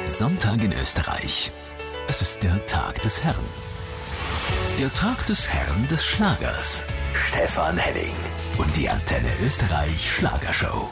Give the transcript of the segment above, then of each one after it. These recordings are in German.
Sonntag in Österreich. Es ist der Tag des Herrn. Der Tag des Herrn des Schlagers. Stefan Henning und die Antenne Österreich Schlagershow.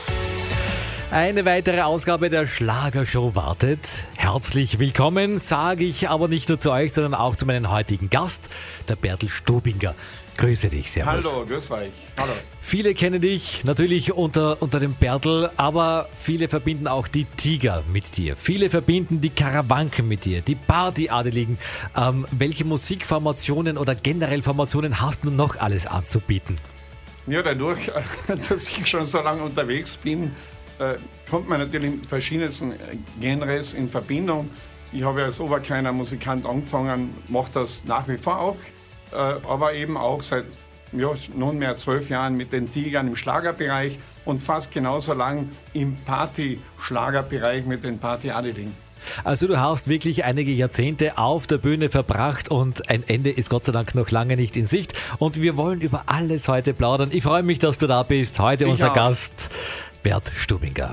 Eine weitere Ausgabe der Schlagershow wartet. Herzlich willkommen, sage ich aber nicht nur zu euch, sondern auch zu meinem heutigen Gast, der Bertel Stubinger. Grüße dich, servus. Hallo, grüß euch. Hallo. Viele kennen dich natürlich unter dem Bertel, aber viele verbinden auch die Tiger mit dir. Viele verbinden die Karawanken mit dir, die Partyadeligen. Welche Musikformationen oder generell Formationen hast du noch alles anzubieten? Ja, dadurch, dass ich schon so lange unterwegs bin, kommt man natürlich mit verschiedensten Genres in Verbindung. Ich habe als Oberkleiner Musikant angefangen, mache das nach wie vor auch, aber eben auch seit nunmehr 12 Jahren mit den Tigern im Schlagerbereich und fast genauso lang im Party-Schlagerbereich mit den Party-Adeligen. Also du hast wirklich einige Jahrzehnte auf der Bühne verbracht und ein Ende ist Gott sei Dank noch lange nicht in Sicht. Und wir wollen über alles heute plaudern. Ich freue mich, dass du da bist. Heute unser Gast, Bert Stubinger.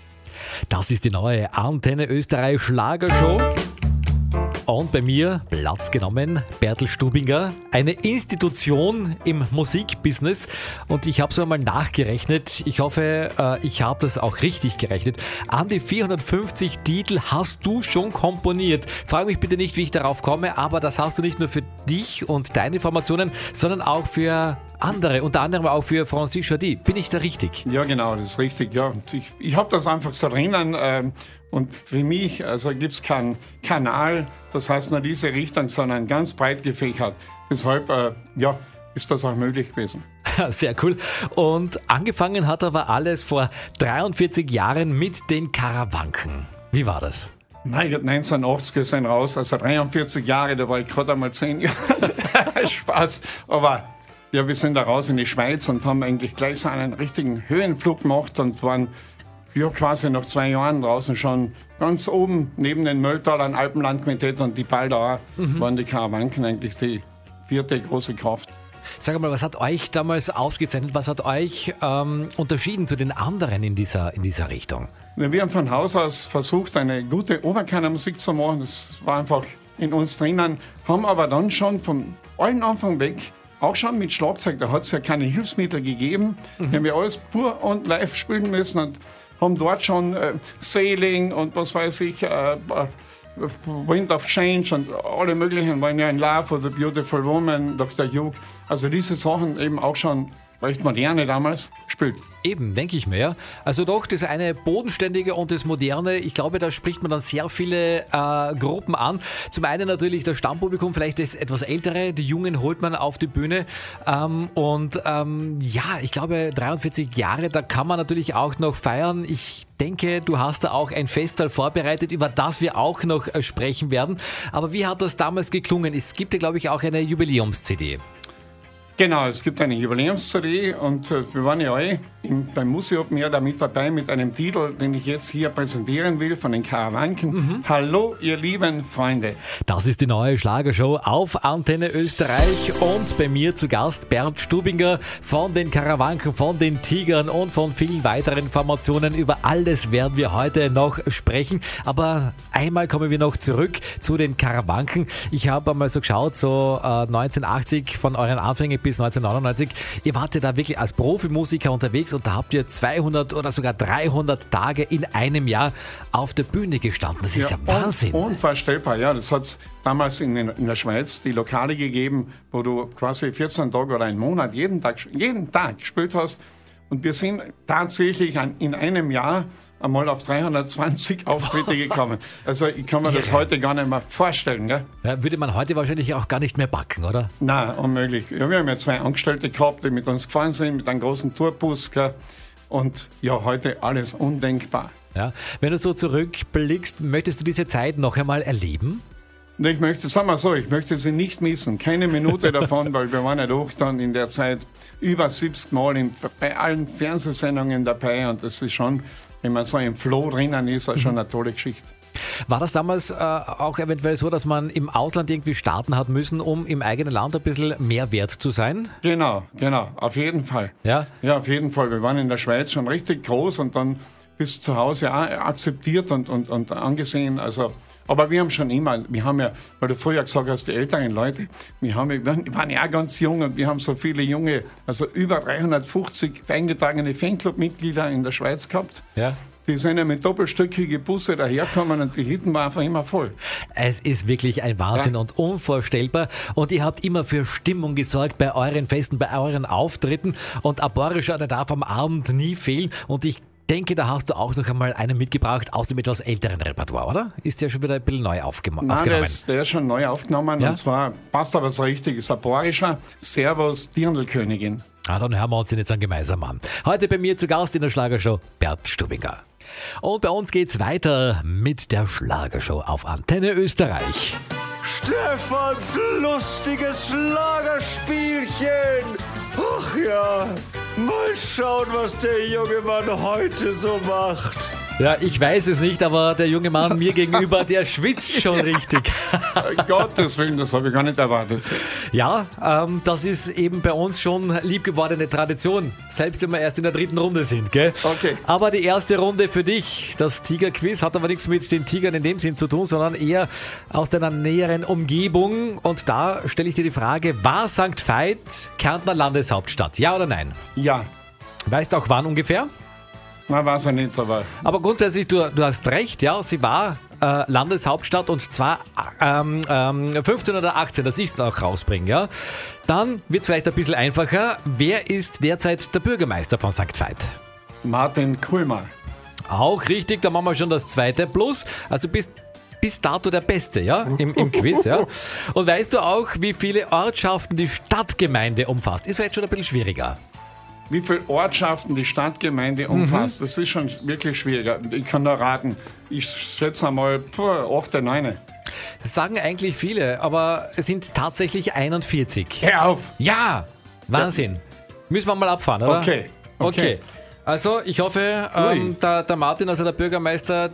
Das ist die neue Antenne Österreich Schlagershow. Und bei mir Platz genommen, Bertel Stubinger, eine Institution im Musikbusiness. Und ich habe so einmal nachgerechnet, ich hoffe, ich habe das auch richtig gerechnet. An die 450 Titel hast du schon komponiert. Frag mich bitte nicht, wie ich darauf komme, aber das hast du nicht nur für dich und deine Formationen, sondern auch für andere, unter anderem auch für Francis Jardy. Bin ich da richtig? Ja, genau, das ist richtig. Ja. Ich habe das einfach so drinnen. Und für mich gibt es keinen Kanal, das heißt nur diese Richtung, sondern ganz breit gefächert. Deshalb ist das auch möglich gewesen. Sehr cool. Und angefangen hat aber alles vor 43 Jahren mit den Karawanken. Wie war das? Mein Gott, 1980 sind raus, also 43 Jahre, da war ich gerade einmal 10 Jahre. Spaß. Aber ja, wir sind da raus in die Schweiz und haben eigentlich gleich so einen richtigen Höhenflug gemacht und waren quasi nach 2 Jahren draußen schon ganz oben neben den Mölltalern, Alpenlandquintett und die Paldauer waren die Karawanken eigentlich die 4. große Kraft. Sag mal, was hat euch damals ausgezeichnet? Was hat euch unterschieden zu den anderen in dieser Richtung? Wir haben von Haus aus versucht, eine gute Oberkörnermusik zu machen. Das war einfach in uns drinnen. Haben aber dann schon vom allen Anfang weg, auch schon mit Schlagzeug, da hat es ja keine Hilfsmittel gegeben. Wir haben ja alles pur und live spielen müssen und haben dort schon Sailing und was weiß ich, Wind of Change und alle möglichen, waren ja in Love for the Beautiful Woman, Dr. Hugh. Also diese Sachen eben auch schon recht moderne damals gespielt. Eben, denke ich mir, ja. Also doch, das eine Bodenständige und das Moderne, ich glaube, da spricht man dann sehr viele Gruppen an. Zum einen natürlich das Stammpublikum, vielleicht das etwas ältere, die Jungen holt man auf die Bühne. Ich glaube, 43 Jahre, da kann man natürlich auch noch feiern. Ich denke, du hast da auch ein Festsaal vorbereitet, über das wir auch noch sprechen werden. Aber wie hat das damals geklungen? Es gibt ja, glaube ich, auch eine Jubiläums-CD. Genau, es gibt eine Jubiläums-CD und wir waren ja alle beim Musi-Open Air da mit dabei mit einem Titel, den ich jetzt hier präsentieren will von den Karawanken. Hallo, ihr lieben Freunde. Das ist die neue Schlagershow auf Antenne Österreich und bei mir zu Gast Bert Stubinger von den Karawanken, von den Tigern und von vielen weiteren Formationen. Über alles werden wir heute noch sprechen, aber einmal kommen wir noch zurück zu den Karawanken. Ich habe einmal so geschaut, so 1980 von euren Anfängen bis 1999. Ihr wart ja da wirklich als Profimusiker unterwegs und da habt ihr 200 oder sogar 300 Tage in einem Jahr auf der Bühne gestanden. Das ist ja Wahnsinn. Unvorstellbar, ja. Das hat es damals in der Schweiz die Lokale gegeben, wo du quasi 14 Tage oder einen Monat jeden Tag gespielt hast. Und wir sind tatsächlich in einem Jahr einmal auf 320 Auftritte gekommen. Also ich kann mir das heute gar nicht mehr vorstellen. Gell? Ja, würde man heute wahrscheinlich auch gar nicht mehr backen, oder? Nein, unmöglich. Ja, wir haben ja 2 Angestellte gehabt, die mit uns gefahren sind, mit einem großen Tourbus. Gell? Und ja, heute alles undenkbar. Ja. Wenn du so zurückblickst, möchtest du diese Zeit noch einmal erleben? Ich möchte sie nicht missen. Keine Minute davon, weil wir waren ja doch dann in der Zeit über 70 Mal bei allen Fernsehsendungen dabei und das ist schon, wenn man so im Flow drinnen ist, schon eine tolle Geschichte. War das damals auch eventuell so, dass man im Ausland irgendwie starten hat müssen, um im eigenen Land ein bisschen mehr wert zu sein? Genau, auf jeden Fall. Ja? Ja, auf jeden Fall. Wir waren in der Schweiz schon richtig groß und dann bis zu Hause auch akzeptiert und angesehen. Also, aber wir haben schon immer, weil du vorher gesagt hast, die älteren Leute, wir waren ja auch ganz jung und wir haben so viele junge, also über 350 eingetragene Fanclub-Mitglieder in der Schweiz gehabt. Ja. Die sind ja mit doppelstöckigen Busse daherkommen und die Hütten waren einfach immer voll. Es ist wirklich ein Wahnsinn und unvorstellbar. Und ihr habt immer für Stimmung gesorgt bei euren Festen, bei euren Auftritten. Und ein bayerischer, der darf am Abend nie fehlen. Und ich denke, da hast du auch noch einmal einen mitgebracht aus dem etwas älteren Repertoire, oder? Ist der schon wieder ein bisschen neu aufgenommen? Nein, der ist schon neu aufgenommen. Ja? Und zwar passt aber so richtig. Ist ein bayerischer Servus Dirndl-Königin. Dann hören wir uns den jetzt gemeinsam an. Heute bei mir zu Gast in der Schlagershow Bert Stubinger. Und bei uns geht's weiter mit der Schlagershow auf Antenne Österreich. Stefans lustiges Schlagerspielchen. Ach ja, mal schauen, was der junge Mann heute so macht. Ja, ich weiß es nicht, aber der junge Mann mir gegenüber, der schwitzt schon richtig. Gottes Willen, das habe ich gar nicht erwartet. Ja, das ist eben bei uns schon liebgewordene Tradition, selbst wenn wir erst in der 3. Runde sind, gell? Okay. Aber die erste Runde für dich, das Tiger-Quiz, hat aber nichts mit den Tigern in dem Sinn zu tun, sondern eher aus deiner näheren Umgebung. Und da stelle ich dir die Frage, war St. Veit Kärntner Landeshauptstadt? Ja oder nein? Ja. Weißt du auch wann ungefähr? Nein, weiß ich nicht, aber grundsätzlich, du hast recht, ja, sie war Landeshauptstadt und zwar 1518, das ist auch rausbringen, ja. Dann wird es vielleicht ein bisschen einfacher. Wer ist derzeit der Bürgermeister von St. Veit? Martin Kulmer. Auch richtig, da machen wir schon das zweite Plus. Also du bist bis dato der Beste, ja, im Quiz, ja. Und weißt du auch, wie viele Ortschaften die Stadtgemeinde umfasst? Ist vielleicht schon ein bisschen schwieriger. Wie viele Ortschaften die Stadtgemeinde umfasst, das ist schon wirklich schwieriger. Ich kann nur raten, ich schätze einmal 8, 9. Das sagen eigentlich viele, aber es sind tatsächlich 41. Hör auf! Ja, Wahnsinn. Ja. Müssen wir mal abfahren, oder? Okay. Also ich hoffe, der Martin, also der Bürgermeister,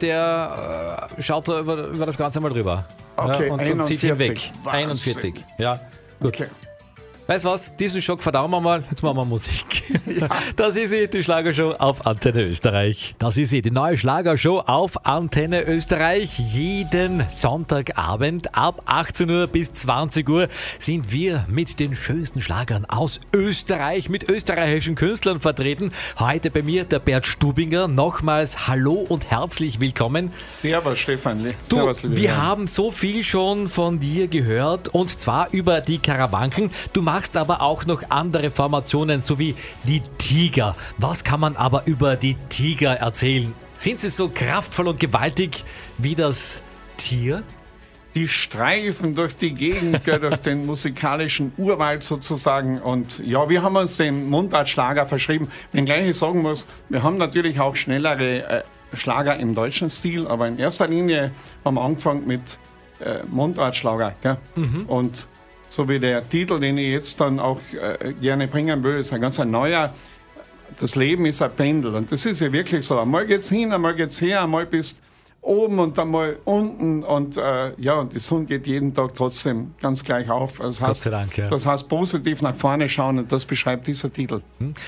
der schaut da über das Ganze mal drüber. Okay, ja, und 41. zieht hinweg. Wahnsinn. 41, ja. Gut. Okay. Weißt du was, diesen Schock verdauen wir mal, jetzt machen wir Musik. Ja. Das ist sie, die Schlagershow auf Antenne Österreich. Das ist sie, die neue Schlagershow auf Antenne Österreich. Jeden Sonntagabend ab 18 Uhr bis 20 Uhr sind wir mit den schönsten Schlagern aus Österreich, mit österreichischen Künstlern vertreten. Heute bei mir der Bert Stubinger. Nochmals hallo und herzlich willkommen. Servus Stefan. Servus, wir haben so viel schon von dir gehört und zwar über die Karawanken. Du machst aber auch noch andere Formationen, sowie die Tiger. Was kann man aber über die Tiger erzählen? Sind sie so kraftvoll und gewaltig wie das Tier? Die streifen durch die Gegend, durch den musikalischen Urwald sozusagen. Und ja, wir haben uns den Mundartschlager verschrieben. Wenngleich ich sagen muss, wir haben natürlich auch schnellere Schlager im deutschen Stil, aber in erster Linie haben wir angefangen mit Mundartschlager. Gell? Und so wie der Titel, den ich jetzt dann auch gerne bringen will, ist ein ganz neuer. Das Leben ist ein Pendel. Und das ist ja wirklich so. Einmal geht's hin, einmal geht's her, einmal bist oben und einmal unten. Und und die Sonne geht jeden Tag trotzdem ganz gleich auf. Also Gott sei Dank, ja. Das heißt, positiv nach vorne schauen und das beschreibt dieser Titel.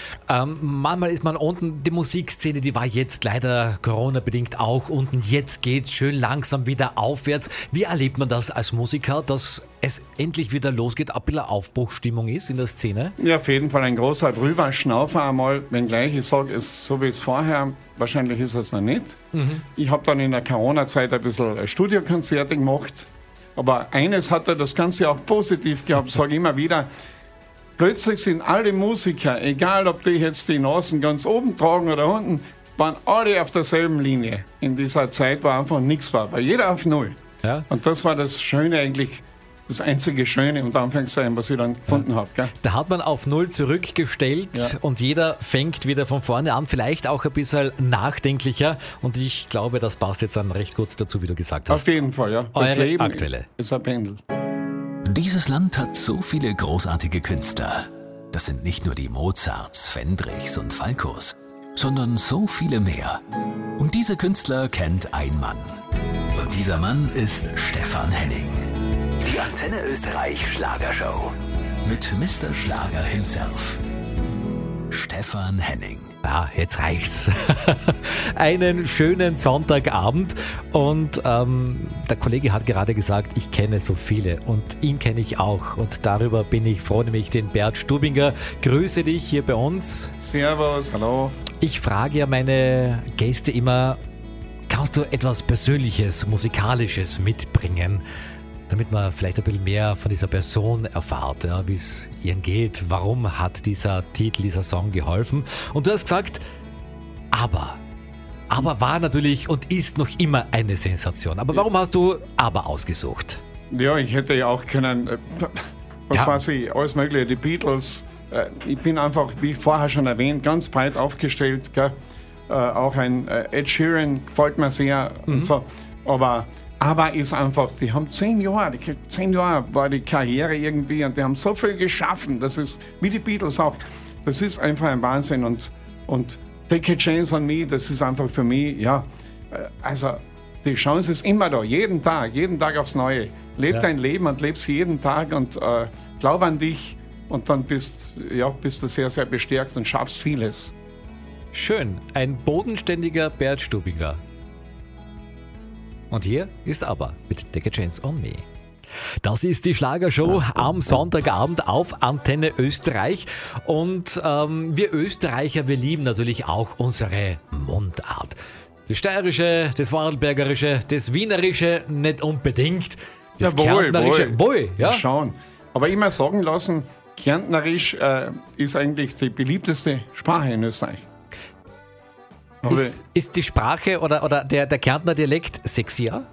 Manchmal ist man unten, die Musikszene, die war jetzt leider Corona-bedingt auch unten. Jetzt geht's schön langsam wieder aufwärts. Wie erlebt man das als Musiker, dass es endlich wieder losgeht, ein bisschen Aufbruchstimmung ist in der Szene? Ja, auf jeden Fall ein großer Drüberschnaufen einmal, wenngleich ich sage, so wie es vorher, wahrscheinlich ist es noch nicht. Ich habe dann in der Corona-Zeit ein bisschen Studiokonzerte gemacht, aber eines hat das Ganze auch positiv gehabt, sage ich immer wieder. Plötzlich sind alle Musiker, egal ob die jetzt die Nasen ganz oben tragen oder unten, waren alle auf derselben Linie. In dieser Zeit war einfach nichts war jeder auf Null. Ja. Und das war das Schöne eigentlich, das einzige Schöne unter Anführungszeichen, was ich dann gefunden habe. Gell? Da hat man auf Null zurückgestellt und jeder fängt wieder von vorne an, vielleicht auch ein bisschen nachdenklicher. Und ich glaube, das passt jetzt dann recht gut dazu, wie du gesagt hast. Auf jeden Fall, ja. Das Eure Leben aktuelle. ist ein Pendel. Dieses Land hat so viele großartige Künstler. Das sind nicht nur die Mozarts, Fendrichs und Falcos, sondern so viele mehr. Und diese Künstler kennt ein Mann. Und dieser Mann ist Stefan Henning. Die Antenne Österreich Schlagershow mit Mr. Schlager himself. Stefan Henning. Ja, jetzt reicht's. Einen schönen Sonntagabend und der Kollege hat gerade gesagt, ich kenne so viele und ihn kenne ich auch und darüber bin ich froh, nämlich den Bert Stubinger. Grüße dich hier bei uns. Servus, hallo. Ich frage ja meine Gäste immer, kannst du etwas Persönliches, Musikalisches mitbringen, damit man vielleicht ein bisschen mehr von dieser Person erfahrt, ja, wie es ihr geht, warum hat dieser Titel, dieser Song geholfen. Und du hast gesagt, aber war natürlich und ist noch immer eine Sensation. Aber warum hast du aber ausgesucht? Ja, ich hätte ja auch können, Ja. weiß ich, alles mögliche, die Beatles. Ich bin einfach, wie vorher schon erwähnt, ganz breit aufgestellt. Gell? Auch ein Ed Sheeran gefällt mir sehr und so. Aber ist einfach, die haben 10 Jahre war die Karriere irgendwie und die haben so viel geschaffen. Das ist, wie die Beatles auch, das ist einfach ein Wahnsinn. Und Take a Chance on Me, das ist einfach für mich, ja, also die Chance ist immer da, jeden Tag aufs Neue. Leb dein Leben und lebst jeden Tag und glaub an dich und dann bist du sehr, sehr bestärkt und schaffst vieles. Schön, ein bodenständiger Bert Stubinger. Und hier ist aber mit Take a Chance on Me. Das ist die Schlagershow am Sonntagabend auf Antenne Österreich. Und wir Österreicher, wir lieben natürlich auch unsere Mundart. Das Steirische, das Vorarlbergerische, das Wienerische nicht unbedingt. Das Kärntnerische, wohl, ja. Schauen. Aber immer sagen lassen, Kärntnerisch ist eigentlich die beliebteste Sprache in Österreich. Ist die Sprache oder der Kärntner Dialekt sexier?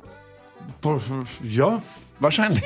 Ja, wahrscheinlich.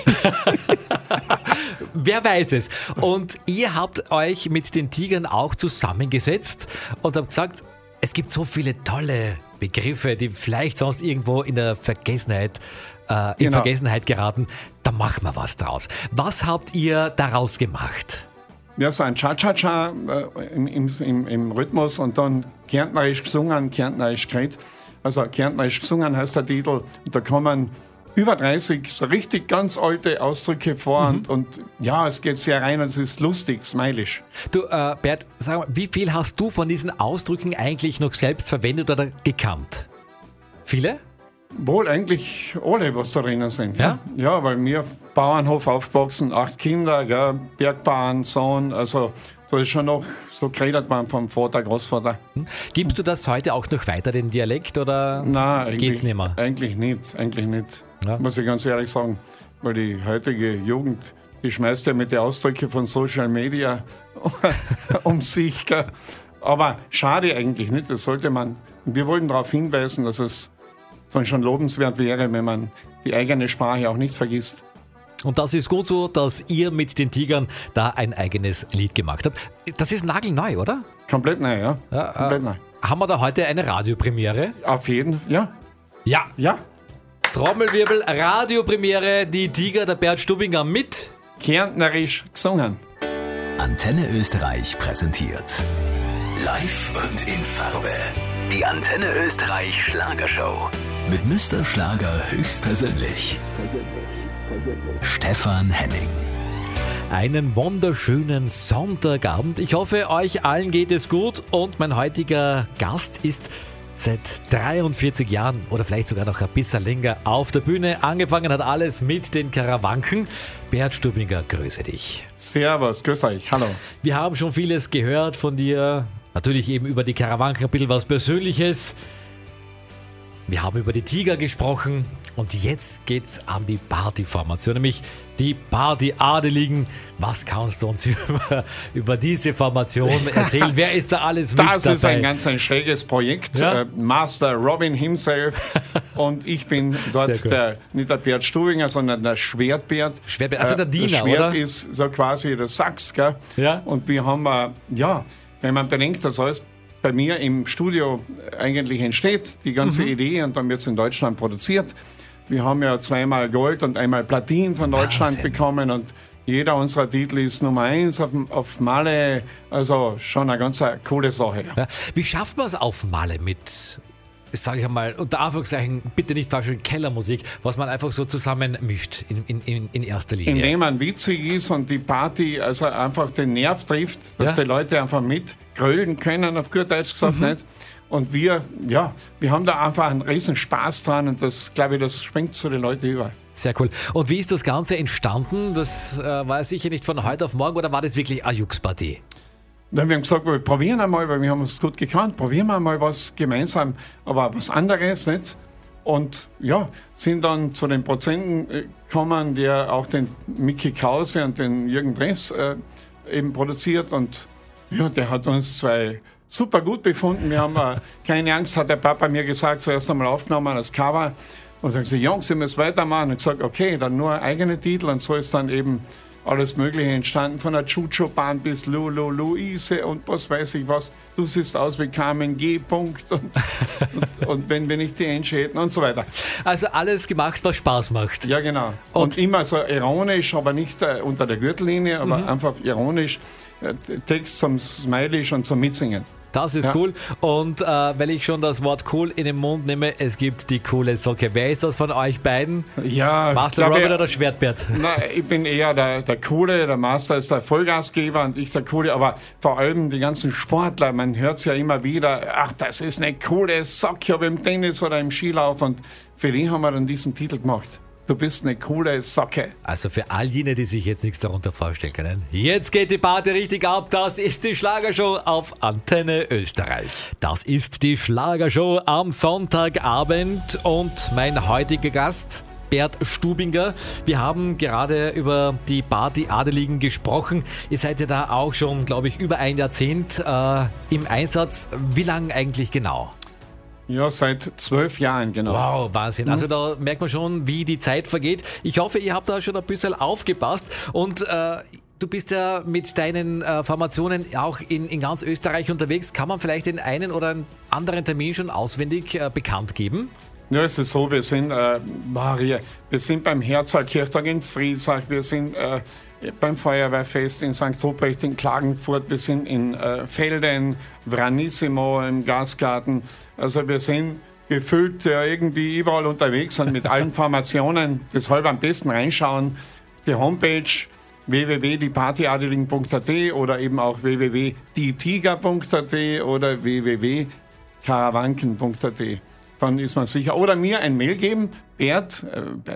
Wer weiß es. Und ihr habt euch mit den Tigern auch zusammengesetzt und habt gesagt, es gibt so viele tolle Begriffe, die vielleicht sonst irgendwo in der Vergessenheit, Vergessenheit geraten. Da machen wir was draus. Was habt ihr daraus gemacht? Ja, so ein Cha-Cha-Cha im Rhythmus und dann kärntnerisch gesungen, kärntnerisch geredet. Also kärntnerisch gesungen heißt der Titel. Und da kommen über 30 so richtig ganz alte Ausdrücke vor und ja, es geht sehr rein und es ist lustig, smileisch. Du, Bert, sag mal, wie viel hast du von diesen Ausdrücken eigentlich noch selbst verwendet oder gekannt? Viele? Wohl eigentlich alle, was da drinnen sind. Ja? Ja, weil wir Bauernhof aufgewachsen, 8 Kinder, gell, Bergbauern, Sohn, also da ist schon noch so geredet man vom Vater, Großvater. Gibst du das heute auch noch weiter, den Dialekt, oder Nein, geht's nicht mehr? Eigentlich nicht. Ja. Muss ich ganz ehrlich sagen, weil die heutige Jugend, die schmeißt ja mit den Ausdrücken von Social Media um sich. Gell. Aber schade eigentlich nicht, das sollte man. Wir wollten darauf hinweisen, dass es dann schon lobenswert wäre, wenn man die eigene Sprache auch nicht vergisst. Und das ist gut so, dass ihr mit den Tigern da ein eigenes Lied gemacht habt. Das ist nagelneu, oder? Komplett neu, ja. Komplett neu. Haben wir da heute eine Radiopremiere? Auf jeden Fall, ja. Ja. Ja. Trommelwirbel, Radiopremiere, die Tiger, der Bert Stubinger mit Kärntnerisch gesungen. Antenne Österreich präsentiert. Live und in Farbe. Die Antenne Österreich Schlagershow. Mit Mr. Schlager höchstpersönlich. Stefan Henning. einen wunderschönen Sonntagabend. Ich hoffe, euch allen geht es gut und mein heutiger Gast ist seit 43 Jahren oder vielleicht sogar noch ein bisschen länger auf der Bühne. Angefangen hat alles mit den Karawanken. Bert Stubinger, grüße dich. Servus, grüß euch, hallo. Wir haben schon vieles gehört von dir. Natürlich eben über die Karawanken ein bisschen was Persönliches. Wir haben über die Tiger gesprochen und jetzt geht's an die Partyformation, nämlich die Party-Adeligen. Was kannst du uns über diese Formation erzählen? Wer ist da alles mit dabei? Das ist ein ganz schräges Projekt. Ja? Master Robin himself und ich bin dort nicht der Bert Stubinger, sondern der Schwertbert. Schwertbert, also der Diener, das Schwert oder? ist so quasi der Sachs, gell? Ja. Und wir haben, wenn man bedenkt, dass alles bei mir im Studio eigentlich entsteht, die ganze Idee, und dann wird es in Deutschland produziert. Wir haben ja zweimal Gold und einmal Platin von Deutschland bekommen und jeder unserer Titel ist Nummer 1 auf Malle, also schon eine ganz coole Sache. Ja. Wie schafft man es auf Malle mit sage ich einmal, unter Anführungszeichen, bitte nicht falsch, Kellermusik, was man einfach so zusammen mischt in erster Linie. Indem man witzig ist und die Party also einfach den Nerv trifft, dass die Leute einfach mitgrölen können, auf gut Deutsch gesagt, nicht? Und wir haben da einfach einen riesen Spaß dran und das, glaube ich, das springt zu den Leuten über. Sehr cool. Und wie ist das Ganze entstanden? Das war sicher nicht von heute auf morgen oder war das wirklich eine Jux-Partie? Dann wir haben gesagt, wir probieren einmal, weil wir haben uns gut gekannt, probieren wir mal was gemeinsam, aber was anderes, nicht? Und ja, sind dann zu den Produzenten gekommen, der auch den Mickey Krause und den Jürgen Treffs eben produziert und ja, der hat uns zwei super gut befunden. Wir haben keine Angst, hat der Papa mir gesagt, zuerst einmal aufgenommen als Cover. Und dann gesagt, Jungs, ihr müsst weitermachen. Und gesagt, okay, dann nur eigene Titel. Und so ist dann eben alles Mögliche entstanden. Von der Chucho-Bahn bis Lulu, Luise und was weiß ich was. Du siehst aus wie Carmen G. Punkt. Und wenn wir nicht die Angie hätten und so weiter. Also alles gemacht, was Spaß macht. Ja, genau. Und immer so ironisch, aber nicht unter der Gürtellinie, aber einfach ironisch. Text zum Smiley und zum Mitsingen. Das ist cool. Und weil ich schon das Wort cool in den Mund nehme, es gibt die coole Socke. Wer ist das von euch beiden? Ja, Master Robert oder Schwertbert? Nein, ich bin eher der Coole. Der Master ist der Vollgasgeber und ich der Coole. Aber vor allem die ganzen Sportler, man hört es ja immer wieder, ach, das ist eine coole Socke, ob im Tennis oder im Skilauf. Und für die haben wir dann diesen Titel gemacht. Du bist eine coole Socke. Also für all jene, die sich jetzt nichts darunter vorstellen können. Jetzt geht die Party richtig ab. Das ist die Schlagershow auf Antenne Österreich. Das ist die Schlagershow am Sonntagabend und mein heutiger Gast, Bert Stubinger. Wir haben gerade über die Party Adeligen gesprochen. Ihr seid ja da auch schon, glaube ich, über ein Jahrzehnt im Einsatz. Wie lange eigentlich genau? Ja, seit 12 Jahren, genau. Wow, Wahnsinn. Also da merkt man schon, wie die Zeit vergeht. Ich hoffe, ihr habt da schon ein bisschen aufgepasst und du bist ja mit deinen Formationen auch in ganz Österreich unterwegs. Kann man vielleicht den einen oder anderen Termin schon auswendig bekannt geben? Ja, es ist so, wir sind beim Herzalkirchtag in Friedsach, wir sind beim Feuerwehrfest in St. Ruprecht in Klagenfurt, wir sind in Felden, Vranissimo im Gasgarten. Also wir sind gefüllt irgendwie überall unterwegs und mit allen Formationen. Deshalb am besten reinschauen. Die Homepage www.diepartyadeligen.at oder eben auch www.dietiger.at oder www.karawanken.at. Dann ist man sicher. Oder mir ein Mail geben, Bert,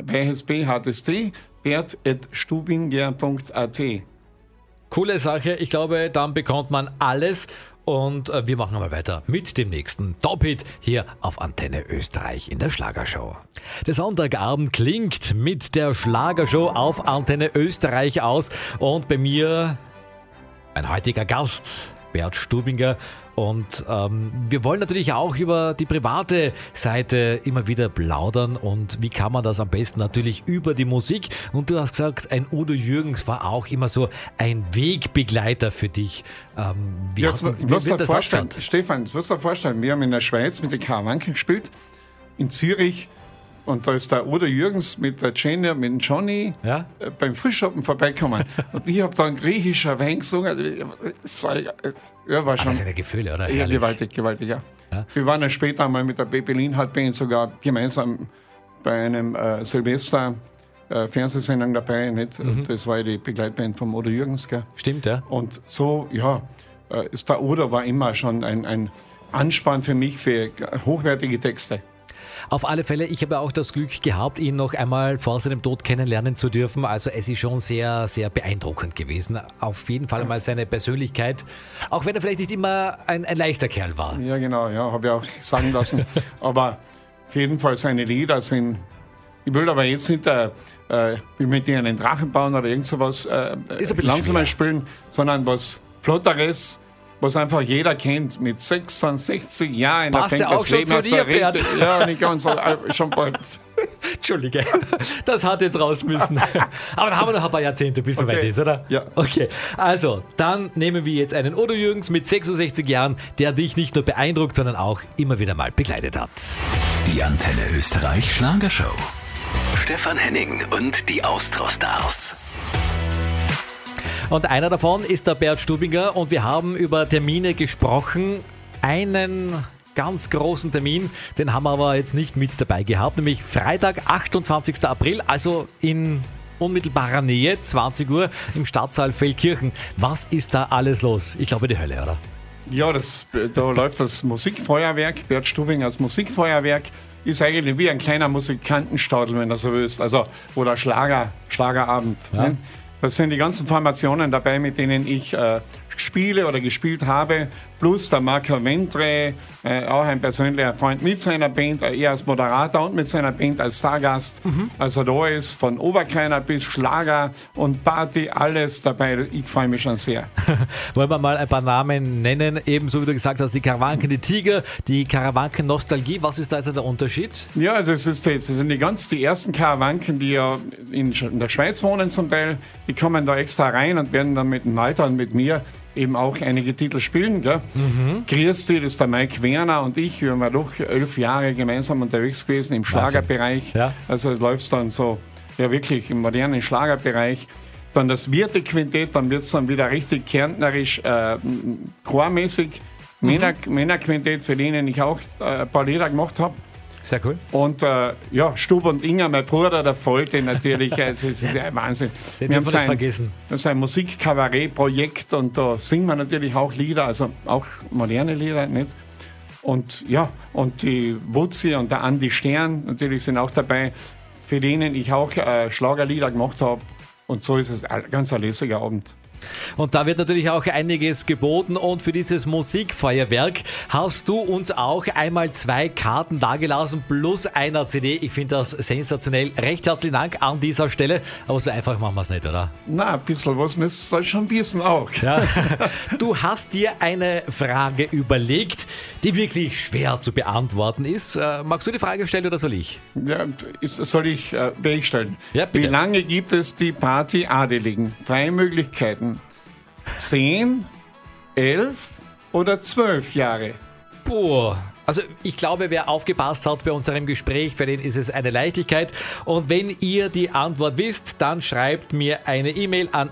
BHST, bert@stubinger.at. Coole Sache. Ich glaube, dann bekommt man alles. Und wir machen mal weiter mit dem nächsten Top-Hit hier auf Antenne Österreich in der Schlagershow. Der Sonntagabend klingt mit der Schlagershow auf Antenne Österreich aus. Und bei mir mein heutiger Gast, Bert Stubinger. Und wir wollen natürlich auch über die private Seite immer wieder plaudern. Und wie kann man das am besten? Natürlich über die Musik. Und du hast gesagt, ein Udo Jürgens war auch immer so ein Wegbegleiter für dich. Wie wird das ausschauen? Stefan, du musst dir vorstellen, wir haben in der Schweiz mit den Karawanken gespielt, in Zürich. Und da ist der Udo Jürgens mit der Jenny, mit dem Johnny beim Frühschoppen vorbeikommen. Und ich habe dann griechischer Wein gesungen. Das war schon. Das sind ja Gefühle, oder? Ja, gewaltig, ja. Wir waren dann später einmal mit der Bebelin Band sogar gemeinsam bei einem Silvester Fernsehsendung dabei. Nicht? Das war ja die Begleitband vom Udo Jürgens. Gell? Stimmt, ja. Und so, der Udo war immer schon ein Anspann für mich für hochwertige Texte. Auf alle Fälle, ich habe auch das Glück gehabt, ihn noch einmal vor seinem Tod kennenlernen zu dürfen. Also es ist schon sehr, sehr beeindruckend gewesen. Auf jeden Fall mal seine Persönlichkeit, auch wenn er vielleicht nicht immer ein leichter Kerl war. Ja, genau, habe ich auch sagen lassen. Aber auf jeden Fall seine Lieder sind, ich will aber jetzt nicht mit dir einen Drachen bauen oder irgend sowas langsamer spielen, sondern was Flotteres, was einfach jeder kennt, mit 66 Jahren. Passt ja auch schon zu dir, Bert. Ja, nicht ganz, schon bald. Entschuldige, das hat jetzt raus müssen. Aber da haben wir noch ein paar Jahrzehnte, bis soweit ist, oder? Ja. Okay, also, dann nehmen wir jetzt einen Udo Jürgens mit 66 Jahren, der dich nicht nur beeindruckt, sondern auch immer wieder mal begleitet hat. Die Antenne Österreich Schlagershow. Stefan Henning und die Austro-Stars. Und einer davon ist der Bert Stubinger und wir haben über Termine gesprochen. Einen ganz großen Termin, den haben wir aber jetzt nicht mit dabei gehabt, nämlich Freitag, 28. April, also in unmittelbarer Nähe, 20 Uhr im Stadtsaal Feldkirchen. Was ist da alles los? Ich glaube, die Hölle, oder? Ja, da läuft das Musikfeuerwerk, Bert Stubingers Musikfeuerwerk. Ist eigentlich wie ein kleiner Musikantenstadel, wenn du so willst. Also, oder Schlagerabend. Ja. Ne? Das sind die ganzen Formationen dabei, mit denen ich spiele oder gespielt habe. Plus der Marco Ventre, auch ein persönlicher Freund mit seiner Band, er als Moderator und mit seiner Band als Stargast. Also da ist von Oberkleiner bis Schlager und Party alles dabei. Ich freue mich schon sehr. Wollen wir mal ein paar Namen nennen? Ebenso wie du gesagt hast, die Karawanken, die Tiger, die Karawanken Nostalgie. Was ist da jetzt der Unterschied? Ja, das sind die ersten Karawanken, die ja in der Schweiz wohnen zum Teil. Die kommen da extra rein und werden dann mit dem Walter und mit mir eben auch einige Titel spielen. Gell? Grüß dich, das ist der Mike Werner und ich. Wir waren doch 11 Jahre gemeinsam unterwegs gewesen im Schlagerbereich. Ja. Also läuft dann so, ja wirklich im modernen Schlagerbereich. Dann das Wirte-Quintett, dann wird es dann wieder richtig kärntnerisch, chormäßig. Männerquintett, für denen ich auch ein paar Lieder gemacht habe. Sehr cool. Und Stub und Inga, mein Bruder, der Volte natürlich. Das ist ja Wahnsinn. Den dürfen wir nicht vergessen. Das ist ein Musikkabarett-Projekt und da singen wir natürlich auch Lieder, also auch moderne Lieder, nicht? Und ja, und die Wutzi und der Andi Stern natürlich sind auch dabei, für denen ich auch Schlagerlieder gemacht habe. Und so ist es ein ganz lässiger Abend. Und da wird natürlich auch einiges geboten und für dieses Musikfeuerwerk hast du uns auch einmal 2 Karten dagelassen plus einer CD. Ich finde das sensationell. Recht herzlichen Dank an dieser Stelle. Aber so einfach machen wir es nicht, oder? Na, ein bisschen was müsst ihr schon wissen auch. Ja. Du hast dir eine Frage überlegt, die wirklich schwer zu beantworten ist. Magst du die Frage stellen oder soll ich? Ja, soll ich stellen? Ja, bitte. Wie lange gibt es die Party Adeligen? 3 Möglichkeiten. 10, 11 oder 12 Jahre? Boah. Also ich glaube, wer aufgepasst hat bei unserem Gespräch, für den ist es eine Leichtigkeit. Und wenn ihr die Antwort wisst, dann schreibt mir eine E-Mail an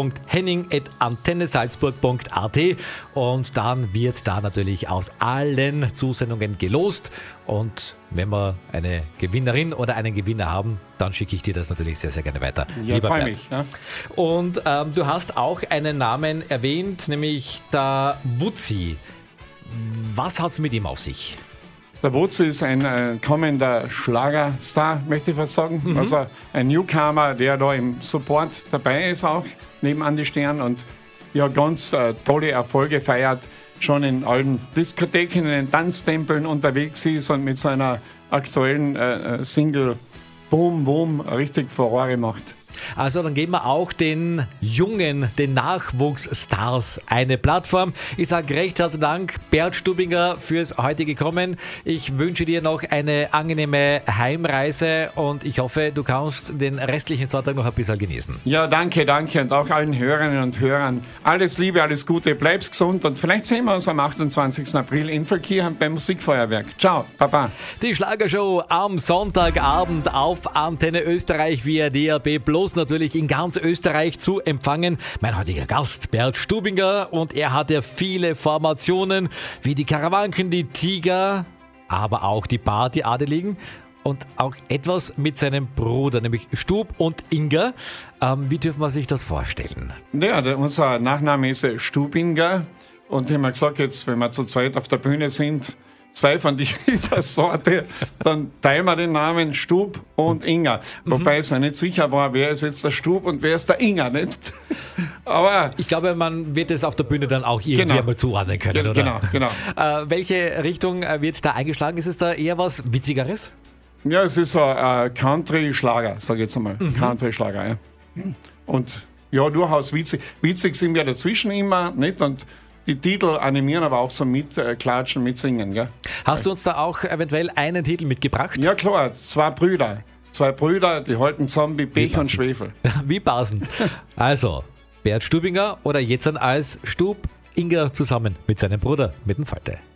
s.henning@antennesalzburg.at und dann wird da natürlich aus allen Zusendungen gelost. Und wenn wir eine Gewinnerin oder einen Gewinner haben, dann schicke ich dir das natürlich sehr, sehr gerne weiter. Ja, freue mich. Ja. Und du hast auch einen Namen erwähnt, nämlich der Wutzi. Was hat es mit ihm auf sich? Der Wutzi ist ein kommender Schlagerstar, möchte ich fast sagen. Also ein Newcomer, der da im Support dabei ist auch, neben Andi Stern und ja ganz tolle Erfolge feiert, schon in allen Diskotheken, in den Tanztempeln unterwegs ist und mit seiner aktuellen Single Boom Boom richtig Furore macht. Also dann geben wir auch den Jungen, den Nachwuchsstars eine Plattform. Ich sage recht herzlichen Dank, Bert Stubinger, fürs heutige Kommen. Ich wünsche dir noch eine angenehme Heimreise und ich hoffe, du kannst den restlichen Sonntag noch ein bisschen genießen. Ja, danke und auch allen Hörerinnen und Hörern. Alles Liebe, alles Gute, bleib's gesund und vielleicht sehen wir uns am 28. April in Feldkirchen beim Musikfeuerwerk. Ciao, Baba. Die Schlagershow am Sonntagabend auf Antenne Österreich via DAB+, natürlich in ganz Österreich zu empfangen. Mein heutiger Gast, Bert Stubinger, und er hat ja viele Formationen, wie die Karawanken, die Tiger, aber auch die Party Adeligen und auch etwas mit seinem Bruder, nämlich Stub und Inga. Wie dürfen wir sich das vorstellen? Ja, unser Nachname ist Stubinger und ich habe gesagt, jetzt, wenn wir zu zweit auf der Bühne sind, 2 von dieser Sorte, dann teilen wir den Namen Stub und Inga. Wobei es ja nicht sicher war, wer ist jetzt der Stub und wer ist der Inga, nicht? Aber ich glaube, man wird es auf der Bühne dann auch irgendwie einmal zuordnen können, oder? Genau. Welche Richtung wird da eingeschlagen? Ist es da eher was Witzigeres? Ja, es ist so ein Country-Schlager, sage ich jetzt einmal. Country-Schlager, ja. Und ja, durchaus witzig. Witzig sind wir dazwischen immer, nicht? Und die Titel animieren, aber auch so mitklatschen, mitsingen. Gell? Hast du uns da auch eventuell einen Titel mitgebracht? Ja klar, 2 Brüder. 2 Brüder, die halten zusammen wie Pech und Schwefel. Wie passend. Also, Bert Stubinger oder jetzt als Stub Inga zusammen mit seinem Bruder, mit dem Falte.